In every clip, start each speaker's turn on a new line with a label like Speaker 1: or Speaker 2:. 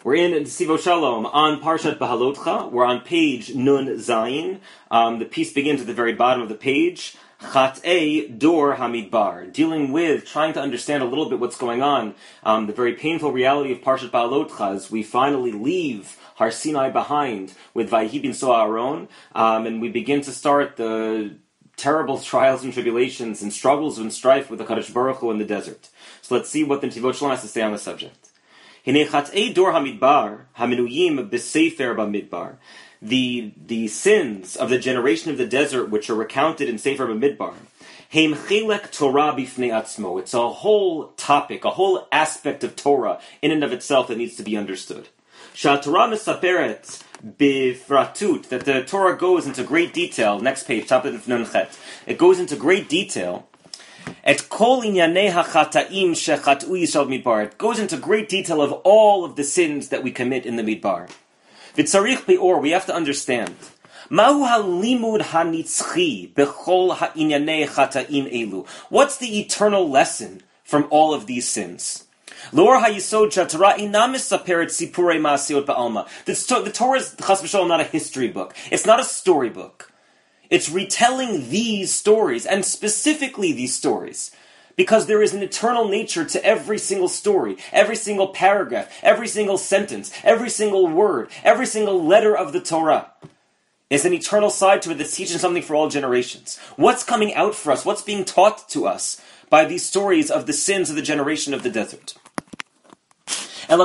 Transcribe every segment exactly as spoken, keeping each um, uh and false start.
Speaker 1: We're in Sivo Shalom on Parshat Bahalotcha. We're on page Nun Zayin. Um, the piece begins at the very bottom of the page. Chat'ei Dor Hamidbar, dealing with, trying to understand a little bit what's going on. Um, the very painful reality of Parshat Bahalotcha as we finally leave Har Sinai behind with Vayhi bin Soa Aaron, um, and we begin to start the terrible trials and tribulations and struggles and strife with the Kadosh Baruch Hu in the desert. So let's see what the Tivot Shalom has to say on the subject. The the sins of the generation of the desert, which are recounted in Sefer Bamidbar, it's a whole topic, a whole aspect of Torah in and of itself that needs to be understood. That the Torah goes into great detail. Next page, top of Nun Chet. It goes into great detail. It goes into great detail of all of the sins that we commit in the Midbar. We have to understand. What's the eternal lesson from all of these sins? The, the Torah is chas v'shalom not a history book. It's not a story book. It's retelling these stories, and specifically these stories, because there is an eternal nature to every single story, every single paragraph, every single sentence, every single word, every single letter of the Torah. There's an eternal side to it that's teaching something for all generations. What's coming out for us? What's being taught to us by these stories of the sins of the generation of the desert? The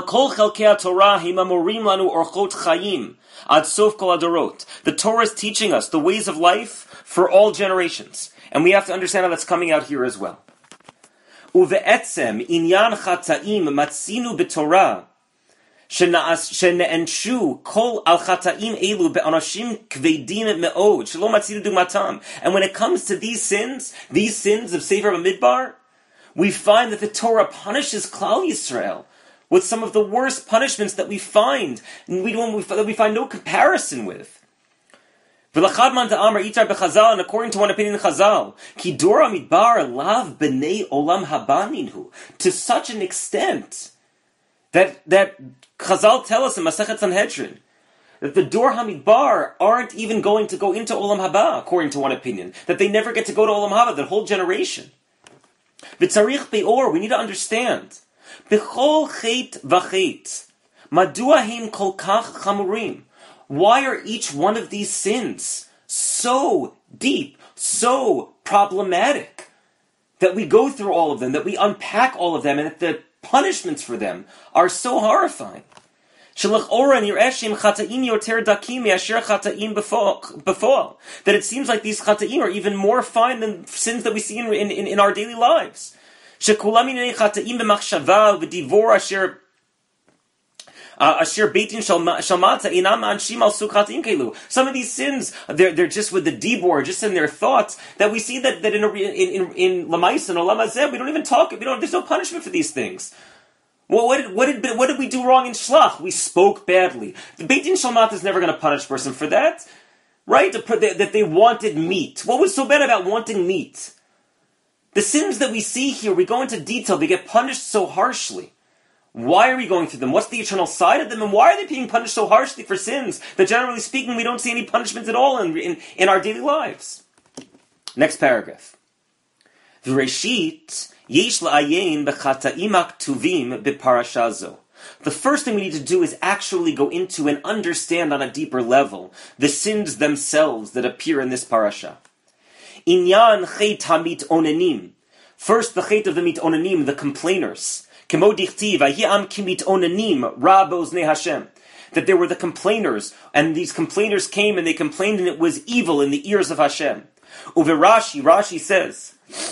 Speaker 1: Torah is teaching us the ways of life for all generations. And we have to understand how that's coming out here as well. Uve'etzem inyan chata'im matzinu b'Torah shena'enshu kol al chata'im elu be'anashim kvedim me'od shelo matzinu dumatam. And when it comes to these sins, these sins of Sefer Bamidbar, we find that the Torah punishes Klal Yisrael with some of the worst punishments that we find, and we don't, that we find no comparison with. And according to one opinion in Chazal, to such an extent that that Chazal tell us in Masechet Sanhedrin that the Dor Hamidbar aren't even going to go into Olam Haba, according to one opinion, that they never get to go to Olam Haba, that whole generation. V'tzarich be'or, we need to understand. B'chol chet v'chet, madua him kol kach chamurim. Why are each one of these sins so deep, so problematic, that we go through all of them, that we unpack all of them, and that the punishments for them are so horrifying? That it seems like these chata'im are even more fine than sins that we see in, in, in our daily lives. Some of these sins, they're, they're just with the dibor, just in their thoughts, that we see that, that in, in, in, in Lamais and Olam Hazeh, we don't even talk, we don't, there's no punishment for these things. Well, what did, what did, what did we do wrong in Shlach? We spoke badly. The Beit Din Shalmat is never going to punish a person for that, right? That they wanted meat. What was so bad about wanting meat? The sins that we see here, we go into detail, they get punished so harshly. Why are we going through them? What's the eternal side of them? And why are they being punished so harshly for sins that, generally speaking, we don't see any punishment at all in, in, in our daily lives? Next paragraph. V'reshit yesh la'ayin b'chata'im aktuvim b'parasha zo. The first thing we need to do is actually go into and understand on a deeper level the sins themselves that appear in this parasha. Inyan chet hamit onenim. First, the chet of the mit onenim, the complainers. Kemo dichtiv, ahiam kimit onenim, ra b'oznei Hashem. That there were the complainers, and these complainers came and they complained, and it was evil in the ears of Hashem. Uve Rashi, Rashi says,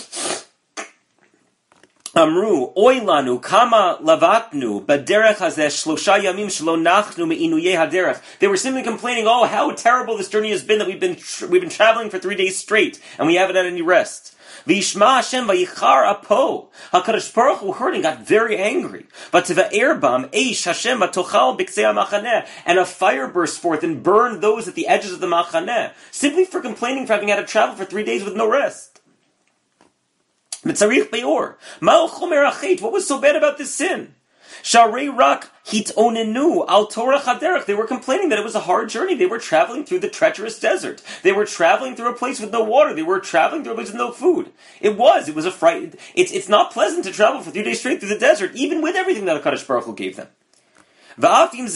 Speaker 1: Amru, oilanu, kama lavatnu, baderech hazeh shlosha yamim shlo nachnu me'inuyei haderech. They were simply complaining, oh, how terrible this journey has been, that we've been tra- we've been traveling for three days straight, and we haven't had any rest. V'yishma Hashem vayichar apo. HaKadosh Baruch Hu heard and got very angry. V'tiva'er bam eish Hashem v'tochal b'ksei ha'machaneh. And a fire burst forth and burned those at the edges of the machaneh, simply for complaining for having had to travel for three days with no rest. What was so bad about this sin? Sharei rak hitonenu al Torah chaderech. They were complaining that it was a hard journey. They were traveling through the treacherous desert. They were traveling through a place with no water. They were traveling through a place with no food. It was. It was a fright. It's it's not pleasant to travel for three days straight through the desert, even with everything that HaKadosh Baruch Hu gave them. It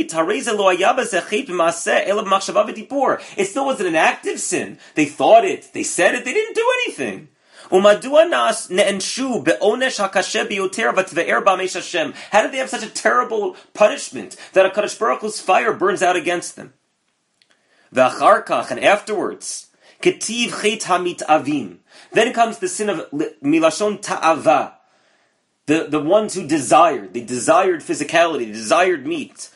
Speaker 1: still wasn't an active sin. They thought it. They said it. They didn't do anything. How did they have such a terrible punishment that HaKadosh Baruch Hu's fire burns out against them? And afterwards, then comes the sin of milashon ta'ava. The, the ones who desired, they desired physicality, they desired meat.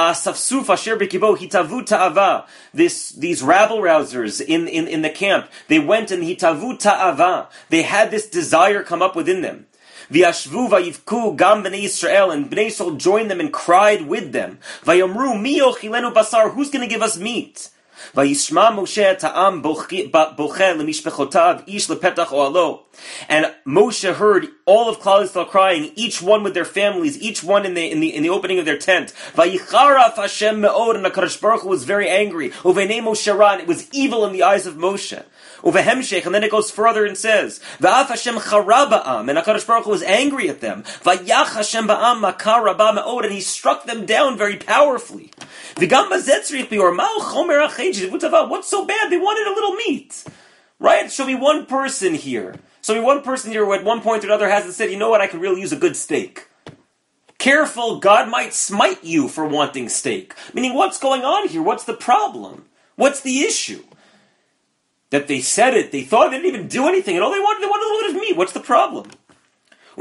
Speaker 1: This, these rabble-rousers in, in, in the camp, they went and hitavu ta'ava. They had this desire come up within them. V'yashvu vayivku gam b'nei Yisrael, and Bnei Yisrael joined them and cried with them. Vayomru mi yochilenu basar, who's going to give us meat? Vayishma Moshe ta'am boche lemishpechotav ish lepetach oalo. And Moshe heard all of Klal Yisrael crying, each one with their families, each one in the in the in the opening of their tent. Vayicharaf Hashem me'od, and HaKadosh Baruch Hu was very angry. Uvenei Moshe ra, and it was evil in the eyes of Moshe. Uvehemshech, and then it goes further and says, Va'af Hashem chara ba'am, and HaKadosh Baruch Hu was angry at them. Vayach Hashem ba'am makar rabba me'od, and he struck them down very powerfully. V'gam bazet tzrich bior ma'u chomer ha'chei, what's so bad? They wanted a little meat. Right? Show me one person here. Show me one person here who at one point or another hasn't said, you know what, I could really use a good steak. Careful, God might smite you for wanting steak. Meaning, what's going on here? What's the problem? What's the issue? That they said it, they thought they didn't even do anything, and all they wanted, they wanted a little bit of meat. What's the problem? They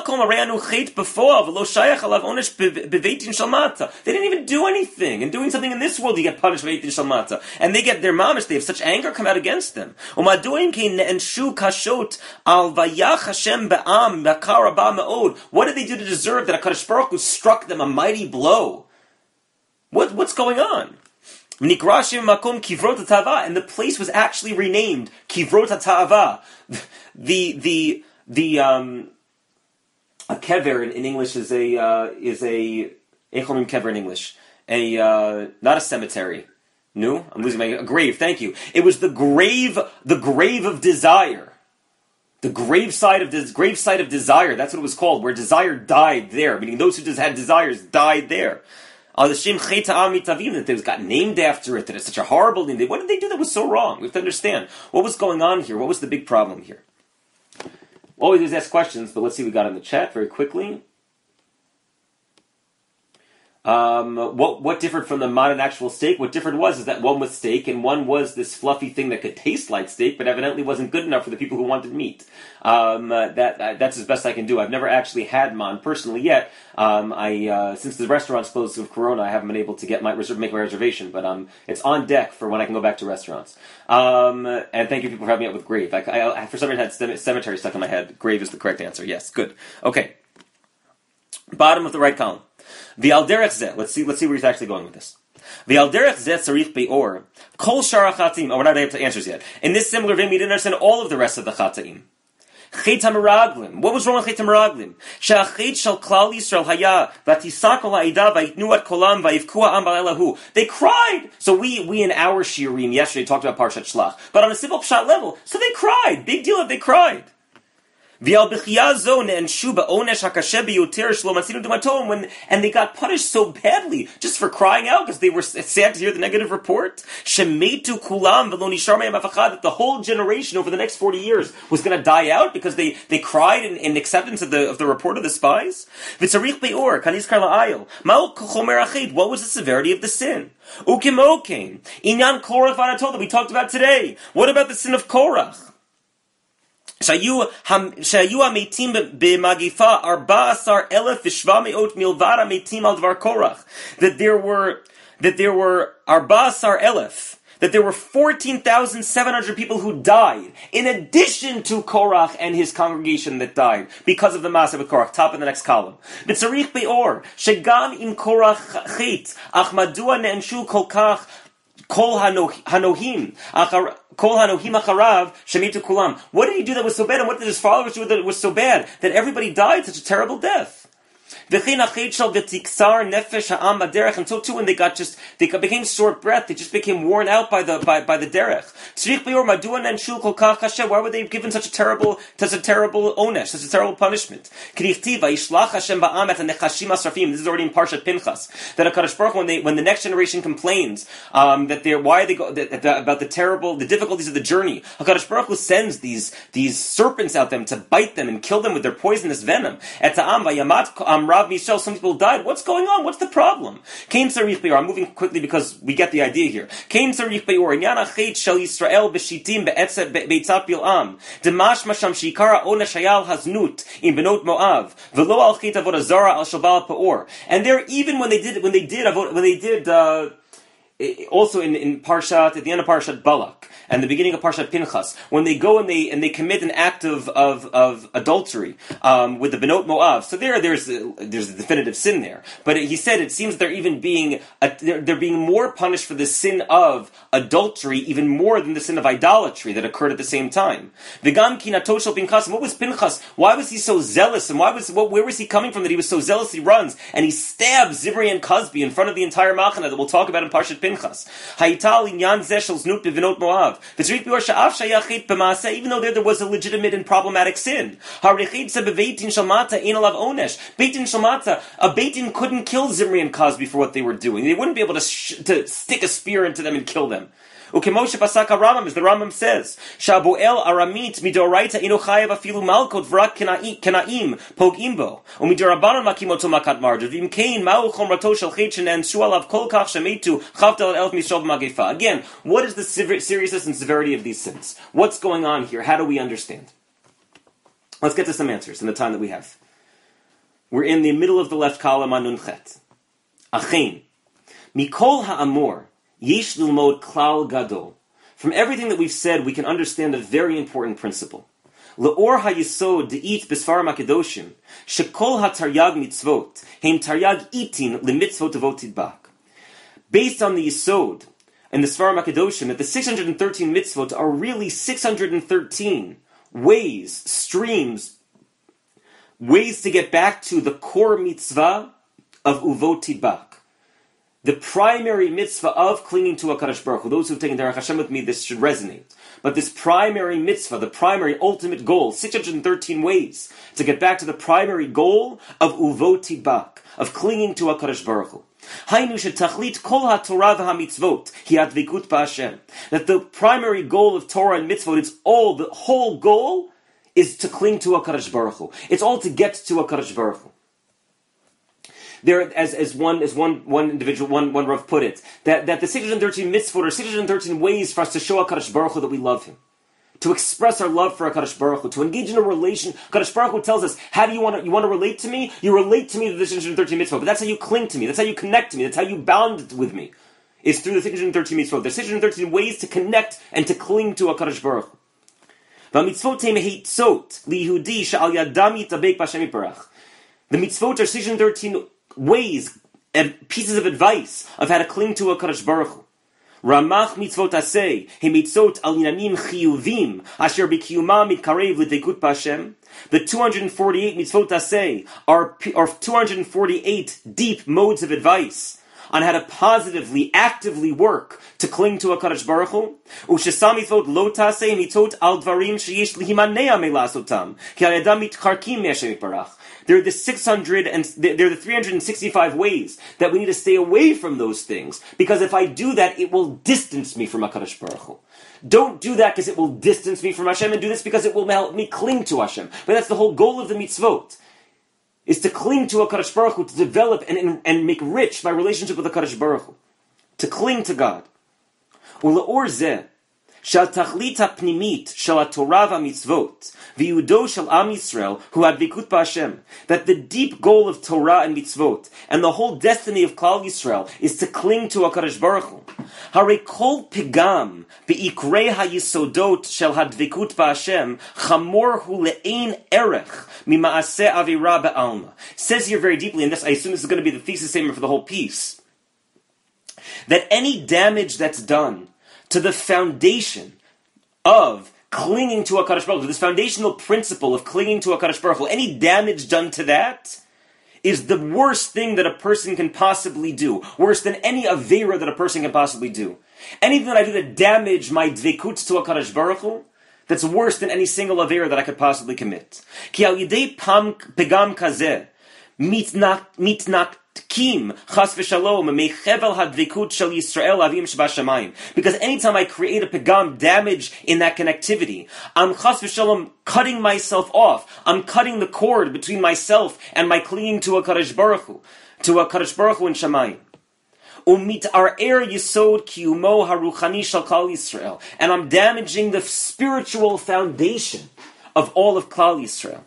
Speaker 1: didn't even do anything, and doing something in this world, you get punished for eitin shalmata. And they get their mamish, they have such anger come out against them. What did they do to deserve that HaKadosh Baruch Hu struck them a mighty blow? What, what's going on? And the place was actually renamed Kivrot HaTa'ava. The, the, the, um, a kever in, in English is a, uh, is a, echomim kever in English. A, uh, not a cemetery. No? I'm losing my, a grave, thank you. It was the grave, the grave of desire. The grave site of this grave site of desire, that's what it was called, where desire died there, meaning those who just had desires died there. Al Shem Chet Ha'amitavim, that they got named after it, that it's such a horrible name. What did they do that was so wrong? We have to understand what was going on here. What was the big problem here? Always well, ask questions, but let's see what we got in the chat very quickly. Um, what what differed from the modern actual steak? What differed was is that one was steak and one was this fluffy thing that could taste like steak, but evidently wasn't good enough for the people who wanted meat. Um, uh, that uh, that's as best I can do. I've never actually had man personally yet. Um, I uh, since the restaurant's closed with Corona, I haven't been able to get my reserve, make my reservation, but um, it's on deck for when I can go back to restaurants. Um, and thank you people for having me up with grave. I, I, I for some reason had cemetery stuck in my head. Grave is the correct answer. Yes, good. Okay. Bottom of the right column. The alderech zeh. Let's see. Let's see where he's actually going with this. The alderech zeh tzarich beor kol shara chatim. Oh, we're not able to answers yet. In this similar vein, we didn't understand all of the rest of the chataim. Chet hameraglim. What was wrong with chet hameraglim? She'achet shel klal Yisrael haya v'tisakol ha'ida v'yitnu at kolam v'yivku ha'am b'leilahu. They cried. So we we in our shiurim yesterday talked about Parshat Shlach, but on a simple pshat level, so they cried. Big deal if they cried. When, and they got punished so badly just for crying out because they were sad to hear the negative report, that the whole generation over the next forty years was going to die out because they, they cried in, in acceptance of the of the report of the spies. What was the severity of the sin? That we talked about today. What about the sin of Korach? שהיו המתים במגיפה ארבע עשר אלף ושבע מאות מלבד המתים על דבר קורח. That there were, that there were ארבע עשר אלף, that there were fourteen thousand seven hundred people who died, in addition to Korach and his congregation that died, because of the massacre with Korach. Top of the next column. בצריך ביאור, שגם אם קורח חטא, אך מדוע נענשו כל כך Kol hanohim, kol hanohim acharav shemitu kulam. What did he do that was so bad, and what did his followers do that was so bad that everybody died such a terrible death? And so too, when they got just, they became short breath, they just became worn out by the by, by the derech. Why were they given such a terrible, such a terrible onesh, such a terrible punishment? This is already in Parshat Pinchas. That HaKadosh Baruch Hu, when they, when the next generation complains um, that they're why they go that, that, about the terrible, the difficulties of the journey, HaKadosh Baruch Hu sends these these serpents out them to bite them and kill them with their poisonous venom. Um, Rav Michel, some people died. What's going on? What's the problem? Kain Sarich Be'or. I'm moving quickly because we get the idea here. Kain Sarich Be'or. Inyan ha'chet shel Yisrael b'shitim be'etzet be'etzat bil'am. Demash masham shikara onesh hayal haznut in benot Moav. V'lo al chet avodah zara al shobal pe'or. And there, even when they did, when they did, when they did, uh, also in, in Parshat, at the end of Parshat Balak, and the beginning of Parshat Pinchas, when they go and they and they commit an act of of, of adultery um, with the Benot Moav. So there, there's a, there's a definitive sin there. But he said it seems they're even being a, they're, they're being more punished for the sin of adultery, even more than the sin of idolatry that occurred at the same time. V'gam ki nato shel Pinchas. What was Pinchas? Why was he so zealous? And why was what? Where was he coming from that he was so zealous? He runs and he stabs Zimri and Cosby in front of the entire Machana that we'll talk about in Parshat Pinchas. Ha'ital inyan zeh shel znut b'Benot Moav. Even though there, there was a legitimate and problematic sin. A Beitin couldn't kill Zimri and Cosby for what they were doing. They wouldn't be able to, sh- to stick a spear into them and kill them. Ukemoshe Pasaka Rambam, as the Rambam says, Shaboel Aramit midoraita inochayev afilu malkot v'rak kenaim pog imbo umidorabanon makimoto makat marjav v'im kain ma'u chomrato shel chetchen and shualav kol kach shemetu chavdal elf mishov magefa. Again, what is the seriousness and severity of these sins? What's going on here? How do we understand? Let's get to some answers in the time that we have. We're in the middle of the left column on Nun Chet. Achein mikol ha'amor. Yesh lilmod klal gadol. From everything that we've said, we can understand a very important principle. Le'or ha'yisod de'it b'sfarim ha'kedoshim, shekol ha'taryag mitzvot, heim taryag itin lemitzvot avot tidbak. Based on the yisod and the Sfarim HaKadoshim, that the six hundred thirteen mitzvot are really six hundred thirteen ways, streams, ways to get back to the core mitzvah of uvot tidbak. The primary mitzvah of clinging to HaKadosh Baruch Hu. Those who've taken Derech Hashem with me, this should resonate. But this primary mitzvah, the primary ultimate goal, six hundred thirteen ways to get back to the primary goal of uvot tidbak, of clinging to HaKadosh Baruch Hu. Hainu shetachlit kol haTorah v'hamitzvot hi advikut b'Hashem. That the primary goal of Torah and mitzvot, it's all, the whole goal is to cling to HaKadosh Baruch Hu. It's all to get to HaKadosh Baruch Hu. There, as as one as one one individual one one Rav put it, that, that the six hundred thirteen mitzvot are six hundred thirteen ways for us to show HaKadosh Baruch Hu that we love Him, to express our love for HaKadosh Baruch Hu, to engage in a relation. HaKadosh Baruch Hu tells us, how do you want to you want to relate to me? You relate to me through the six hundred thirteen mitzvot, but that's how you cling to me. That's how you connect to me. That's how you bound with me. It's through the six hundred thirteen mitzvot. There's six hundred thirteen ways to connect and to cling to HaKadosh Baruch Hu. The mitzvot are six hundred thirteen ways and pieces of advice of how to cling to HaKadosh Baruch Hu. Ramach mitzvot aseh, he mitzvot al yinanim chiyuvim, asher b'kiyumam mitkarev l'deikut b'Hashem. The two hundred forty-eight mitzvot aseh are, are two hundred forty-eight deep modes of advice on how to positively, actively work to cling to HaKadosh Baruch Hu. U'shesam mitzvot lo taseh, mitzvot al dvarim sheyesh lihimanea melasotam, ki al yadam mitcharkim me'Hashem yitbarach. They're the six hundred and they're the three hundred sixty-five ways that we need to stay away from those things, because if I do that, it will distance me from HaKadosh Baruch Hu. Don't do that because it will distance me from Hashem, and do this because it will help me cling to Hashem. But that's the whole goal of the mitzvot, is to cling to HaKadosh Baruch Hu, to develop and, and, and make rich my relationship with HaKadosh Baruch Hu, to cling to God. U'le'or zeh, shal tachlit ha'pnimit shel haTorah v'mitzvot v'yudo shel Am Yisrael hu advikut b'Hashem, that the deep goal of Torah and mitzvot and the whole destiny of Klal Yisrael is to cling to HaKadosh Baruch Hu. Harei kol pigam be'ikrei ha'yisodot shel hadvikut b'Hashem chamor hu le'ein erech mima'aseh avira be'alma. Says here very deeply, and this I assume this is going to be the thesis statement for the whole piece, that any damage that's done to the foundation of clinging to HaKadosh Baruch Hu, this foundational principle of clinging to HaKadosh Baruch Hu, any damage done to that is the worst thing that a person can possibly do, worse than any Aveira that a person can possibly do. Anything that I do to damage my dvekut to HaKadosh Baruch Hu, that's worse than any single Aveira that I could possibly commit. Ki al yidei pam pegam kazeh, mitnaktim chas v'shalom mechevel hadvekut shel Yisrael avim shebashamayim. Because anytime I create a pegam, damage in that connectivity, I'm chas v'shalom cutting myself off. I'm cutting the cord between myself and my clinging to a Kadosh Baruch Hu, to a Kadosh Baruch Hu in Shamayim. Umit ar er yisod kiyumo haruchani shel Klal Yisrael, and I'm damaging the spiritual foundation of all of Klal Yisrael.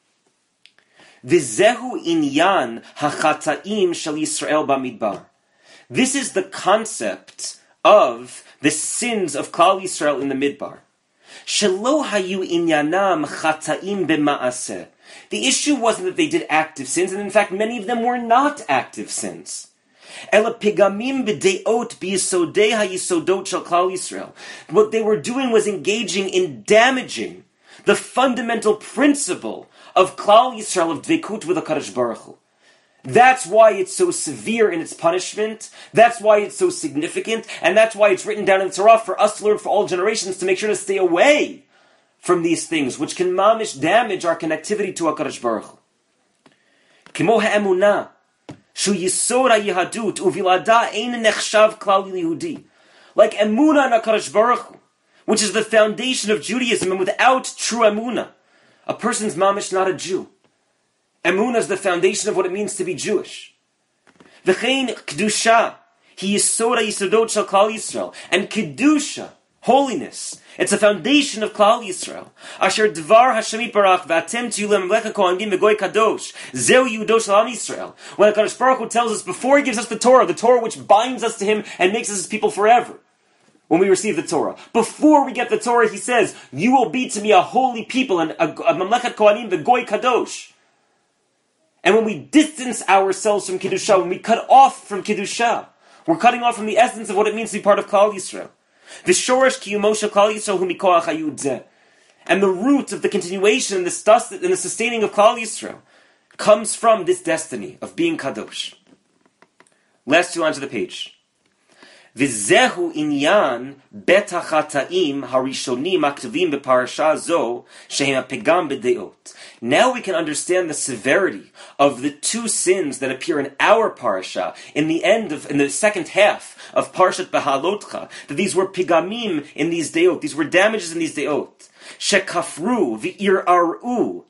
Speaker 1: V'zehu inyan hachataim shel Yisrael bamidbar. This is the concept of the sins of Klal Yisrael in the Midbar. Shelo hayu inyanam chataim b'maaseh. The issue wasn't that they did active sins, and in fact many of them were not active sins. Ela pigamim b'deot b'yisodei hayisodot shel Klal Yisrael. What they were doing was engaging in damaging the fundamental principle of Klal Yisrael, of dvekut with HaKadosh Baruch Hu. That's why it's so severe in its punishment, that's why it's so significant, and that's why it's written down in the Torah for us to learn for all generations to make sure to stay away from these things, which can mamish damage our connectivity to HaKadosh Baruch Hu. Kimo ha'emunah, shu yisod ha'yihadut, uvilada ein nechshav klal yehudi. Like emunah in HaKadosh Baruch Hu, which is the foundation of Judaism, and without true emunah, a person's mamish not a Jew. Emunah is the foundation of what it means to be Jewish. V'chein kedusha, he yisod ha'yisodot shel Klal Yisrael, and kedusha, holiness, it's a foundation of Klal Yisrael. Asher dvar Hashem yitbarach v'atem tiyu le'mamlecha kohanim v'goy kadosh, zeu yudo shel Am Yisrael. When HaKadosh Baruch Hu tells us before He gives us the Torah, the Torah which binds us to Him and makes us His people forever, when we receive the Torah. Before we get the Torah, He says, you will be to me a holy people, and a, a mamlechet kohanim v'goy kadosh. And when we distance ourselves from Kedusha, when we cut off from Kedusha, we're cutting off from the essence of what it means to be part of Klal Yisrael. V'shoresh kiyumo shel Klal Yisrael hu mikoach hayud zeh. And the root of the continuation and the, sus- and the sustaining of Klal Yisrael comes from this destiny of being kadosh. Last two lines of the page. V'zehu inyan bet hachataim harishonim aktuvim beparasha zo shehem pegam b'deot. Now we can understand the severity of the two sins that appear in our parasha in the end of in the second half of Parshat Behalotcha. That these were pigamim in these deot. These were damages in these deot. Shekafru v'iraru.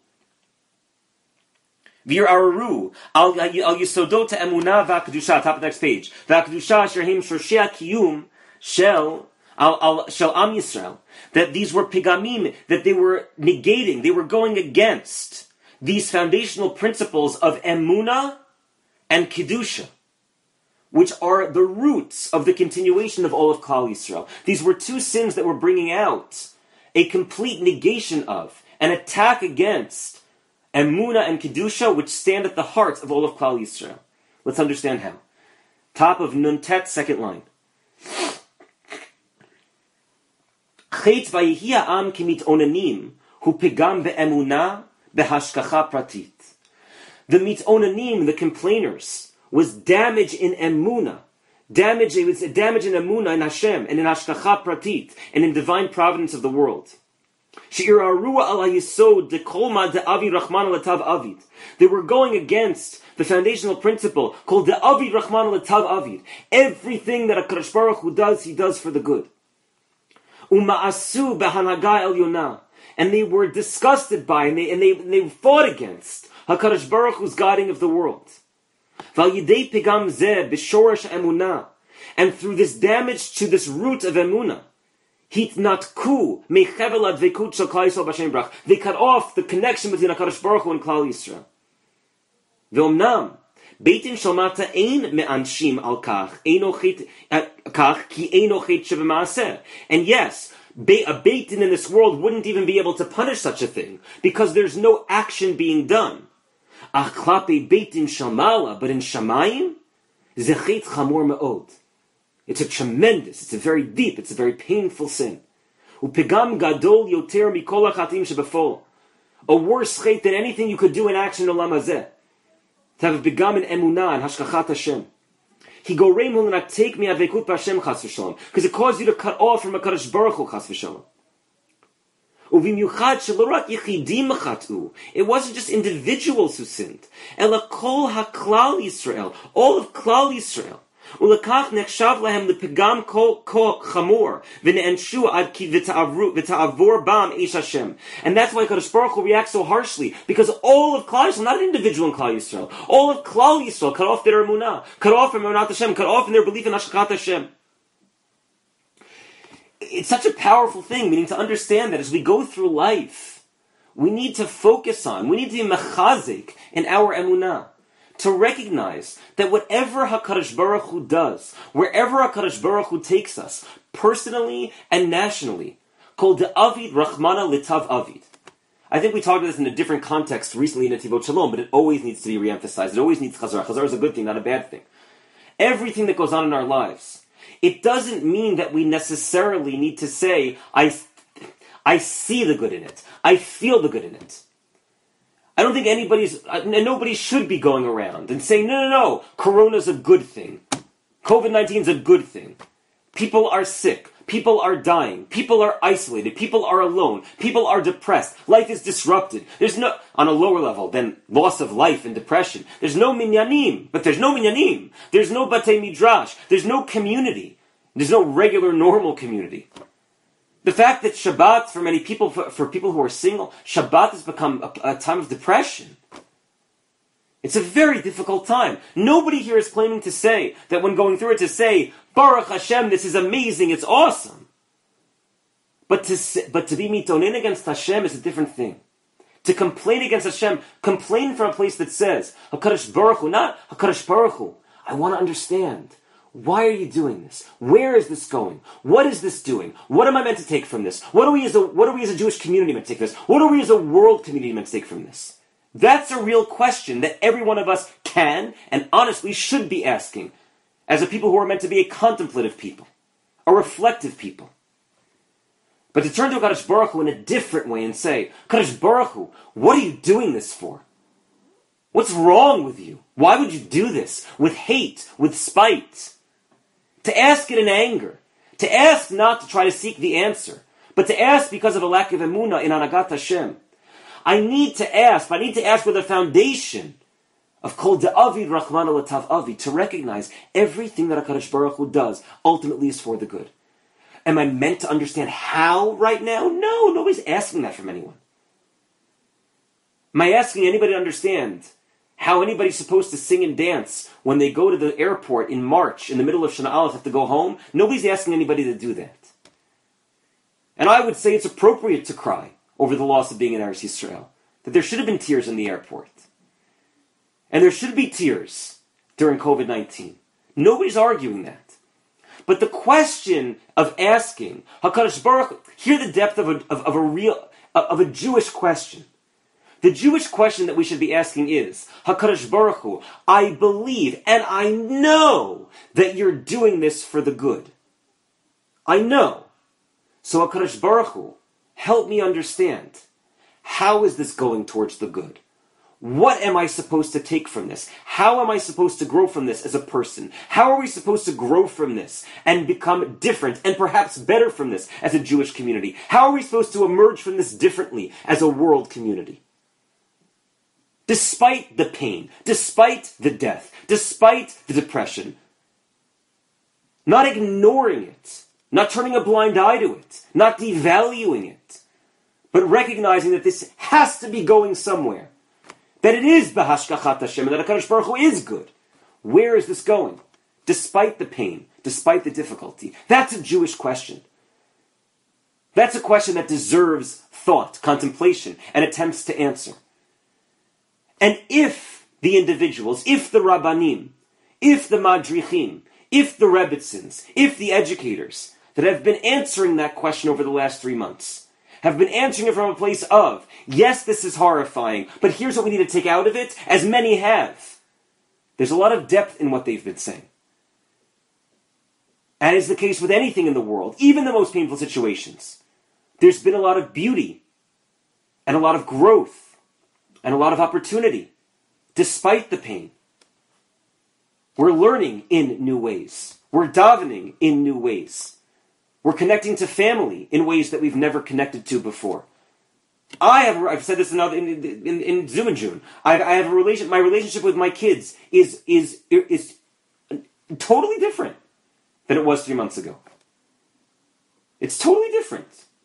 Speaker 1: V'iraru al yisodot emunah v'akdusha. Top of the next page. V'akdusha sherhim shorshei kiyum shel al al shel Am Yisrael. That these were pigamim, that they were negating, they were going against these foundational principles of emunah and kedusha, which are the roots of the continuation of all of Klal Yisrael. These were two sins that were bringing out a complete negation of, an attack against emunah and kedusha, which stand at the heart of all of Klal Yisrael. Let's understand how. Top of Nuntet, second line. Chet vayihi ha'am kimit'onanim hu pegam be'emunah behashkacha pratit. The mit'onanim, the complainers, was damage in emunah. Damage, it was damage in emunah in Hashem and in hashkacha pratit and in divine providence of the world. She'iraru al hayisod dekolma de'avi rachman letav avid. They were going against the foundational principle called de'avi rachman letav avid. Everything that a HaKadosh Baruch Hu does, He does for the good. Uma'asu b'hanaga elyonah, and they were disgusted by, and they and they, and they fought against HaKadosh Baruch Hu's guiding of the world. Val yidei pigam zeh b'shoresh emunah, and through this damage to this root of emunah, hitnatku mechevel advekut shel Klal Yisrael b'Hashem brach. They cut off the connection between HaKadosh Baruch Hu and Klal Yisrael. Ve'omnam Beitin Shalmata ein me'anshim al kach, eino chet kach ki eino chet shebemaaseh. And yes, a Beitin in this world wouldn't even be able to punish such a thing because there's no action being done. Ach klape Beitin Shalmala, but in Shamayim, zechet chamor me'od. It's a tremendous, it's a very deep, it's a very painful sin. Upegam gadol yoter mikol hachatim shebefol. A worse chet than anything you could do in action in Olam Hazeh. to have a begam in emunah and hashkachat Hashem. He go reim will not take me avekut b'Hashem chas v'shalom, because it caused you to cut off from a Kadosh Baruch Hu chas v'shalom. Uvimyuchad shelorat yichidim chatu. It wasn't just individuals who sinned. Ela kol haklal Yisrael, all of Klal Yisrael. Ulakach nechshav lahem lepegam kol chamor v'ne'enshu ad ki v'ta'avor bam eish Hashem. And that's why Kadosh Baruch Hu reacts so harshly, because all of Klal Yisrael, not an individual in Klal Yisrael, all of Klal Yisrael cut off their emunah, cut off from emunat Hashem, cut off in their belief in hashkachat Hashem. It's such a powerful thing, meaning to understand that as we go through life, we need to focus on, we need to be mechazik in our emunah, to recognize that whatever HaKadosh Baruch Hu does, wherever HaKadosh Baruch Hu takes us, personally and nationally, kol de'avid rachmana litav avid. I think we talked about this in a different context recently in Netivot Shalom, but it always needs to be reemphasized. It always needs chazar. Chazar is a good thing, not a bad thing. Everything that goes on in our lives, it doesn't mean that we necessarily need to say, I, I see the good in it. I feel the good in it. I don't think anybody's, and nobody should be going around and saying, no, no, no, Corona's a good thing. covid nineteen is a good thing. People are sick. People are dying. People are isolated. People are alone. People are depressed. Life is disrupted. There's no, on a lower level than loss of life and depression, there's no minyanim, but there's no minyanim. There's no batei midrash. There's no community. There's no regular, normal community. The fact that Shabbat, for many people, for, for people who are single, Shabbat has become a, a time of depression. It's a very difficult time. Nobody here is claiming to say that when going through it, to say, Baruch Hashem, this is amazing, it's awesome. But to say, but to be mitonin against Hashem is a different thing. To complain against Hashem, complain from a place that says, HaKadosh Baruch Hu, not HaKadosh Baruch Hu. I want to understand. Why are you doing this? Where is this going? What is this doing? What am I meant to take from this? What are we as a, what are we as a Jewish community meant to take from this? What are we as a world community meant to take from this? That's a real question that every one of us can and honestly should be asking as a people who are meant to be a contemplative people, a reflective people. But to turn to Kadosh Baruch Hu in a different way and say, Kadosh Baruch Hu, what are you doing this for? What's wrong with you? Why would you do this with hate, with spite? To ask it in anger, to ask not to try to seek the answer, but to ask because of a lack of emunah in Anagat Hashem. I need to ask, I need to ask with a foundation of Kol De'avid Rachmana L'Tav Avi, to recognize everything that HaKadosh Baruch Hu does ultimately is for the good. Am I meant to understand how right now? No, nobody's asking that from anyone. Am I asking anybody to understand how anybody's supposed to sing and dance when they go to the airport in March, in the middle of Shana Aleph, have to go home? Nobody's asking anybody to do that. And I would say it's appropriate to cry over the loss of being in Eretz Yisrael. That there should have been tears in the airport. And there should be tears during covid nineteen. Nobody's arguing that. But the question of asking, HaKadosh Baruch, hear the depth of a, of, of a real, of a Jewish question. The Jewish question that we should be asking is, HaKadosh Baruch Hu, I believe and I know that you're doing this for the good. I know. So HaKadosh Baruch Hu, help me understand. How is this going towards the good? What am I supposed to take from this? How am I supposed to grow from this as a person? How are we supposed to grow from this and become different and perhaps better from this as a Jewish community? How are we supposed to emerge from this differently as a world community? Despite the pain, despite the death, despite the depression, not ignoring it, not turning a blind eye to it, not devaluing it, but recognizing that this has to be going somewhere, that it is b'hashkachat Hashem, and that HaKadosh Baruch Hu is good. Where is this going? Despite the pain, despite the difficulty. That's a Jewish question. That's a question that deserves thought, contemplation, and attempts to answer. And if the individuals, if the Rabbanim, if the Madrichim, if the Rebbitzins, if the educators that have been answering that question over the last three months, have been answering it from a place of, yes, this is horrifying, but here's what we need to take out of it, as many have. There's a lot of depth in what they've been saying. And is the case with anything in the world, even the most painful situations. There's been a lot of beauty, and a lot of growth, and a lot of opportunity despite the pain. We're learning in new ways. We're davening in new ways. We're connecting to family in ways that we've never connected to before. I have, I've said this in, other, in, in, in Zoom and June. I, I have a relation, my relationship with my kids is, is, is totally different than it was three months ago. It's totally different.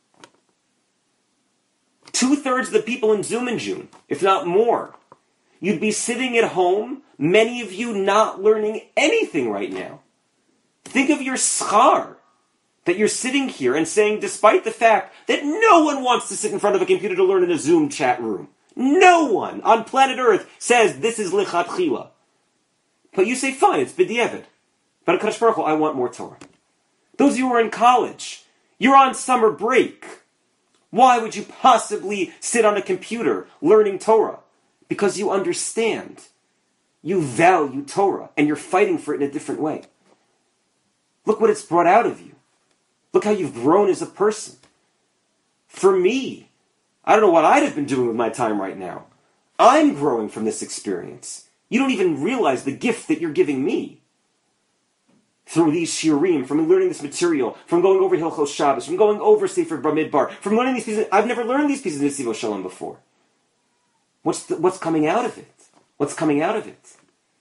Speaker 1: Two-thirds of the people in Zoom in June, if not more, you'd be sitting at home, many of you not learning anything right now. Think of your schar, that you're sitting here and saying, despite the fact that no one wants to sit in front of a computer to learn in a Zoom chat room. No one on planet Earth says this is lichatchila. But you say, fine, it's b'diavad. But HaKadosh Baruch Hu, I want more Torah. Those of you who are in college, you're on summer break. Why would you possibly sit on a computer learning Torah? Because you understand. You value Torah, and you're fighting for it in a different way. Look what it's brought out of you. Look how you've grown as a person. For me, I don't know what I'd have been doing with my time right now. I'm growing from this experience. You don't even realize the gift that you're giving me. Through these shiurim, from learning this material, from going over Hilchos Shabbos, from going over Sefer Bamidbar, from learning these pieces. I've never learned these pieces of Nesivo Shalom before. What's the, what's coming out of it? What's coming out of it?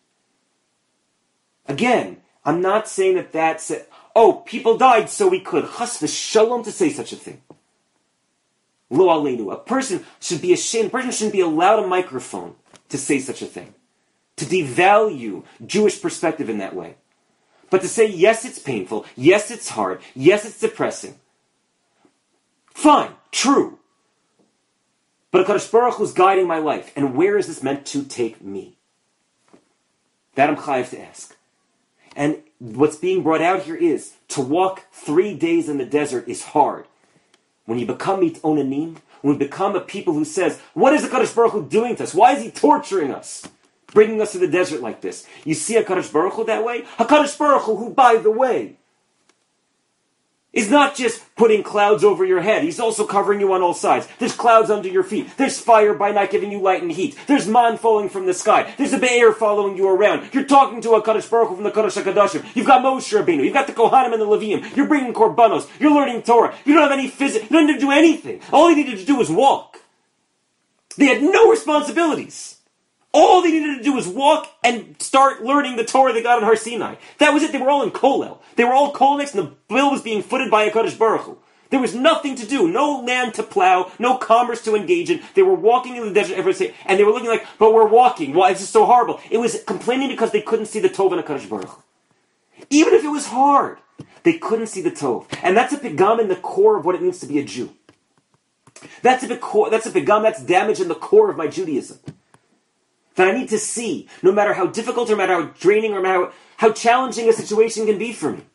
Speaker 1: Again, I'm not saying that that's it. Oh, people died so we could. Chas v'shalom to say such a thing. Lo aleinu. A person should be ashamed. A person shouldn't be allowed a microphone to say such a thing. To devalue Jewish perspective in that way. But to say, yes, it's painful, yes, it's hard, yes, it's depressing. Fine, true. But HaKadosh Baruch Hu is guiding my life, and where is this meant to take me? That I'm chayav to ask. And what's being brought out here is, to walk three days in the desert is hard. When you become mitonanim, when we become a people who says, what is HaKadosh Baruch Hu doing to us? Why is he torturing us? Bringing us to the desert like this. You see HaKadosh Baruch Hu that way? HaKadosh Baruch Hu, who, by the way, is not just putting clouds over your head. He's also covering you on all sides. There's clouds under your feet. There's fire by night giving you light and heat. There's man falling from the sky. There's a be'er following you around. You're talking to HaKadosh Baruch Hu from the Kodesh HaKadoshim. You've got Moshe Rabbeinu. You've got the Kohanim and the Leviim. You're bringing korbanos. You're learning Torah. You don't have any physics. You don't need to do anything. All you needed to do was walk. They had no responsibilities. All they needed to do was walk and start learning the Torah they got on Har Sinai. That was it. They were all in Kolel. They were all Kolniks, and the bill was being footed by HaKadosh Baruch Hu. There was nothing to do, no land to plow, no commerce to engage in. They were walking in the desert every day, and they were looking like, but we're walking. Why is this so horrible? It was complaining because they couldn't see the Tov in HaKadosh Baruch Hu. Even if it was hard, they couldn't see the Tov. And that's a pigam in the core of what it means to be a Jew. That's a, pig- that's a pigam, that's damage in the core of my Judaism. That I need to see, no matter how difficult, or no matter how draining, or no matter how, how challenging a situation can be for me.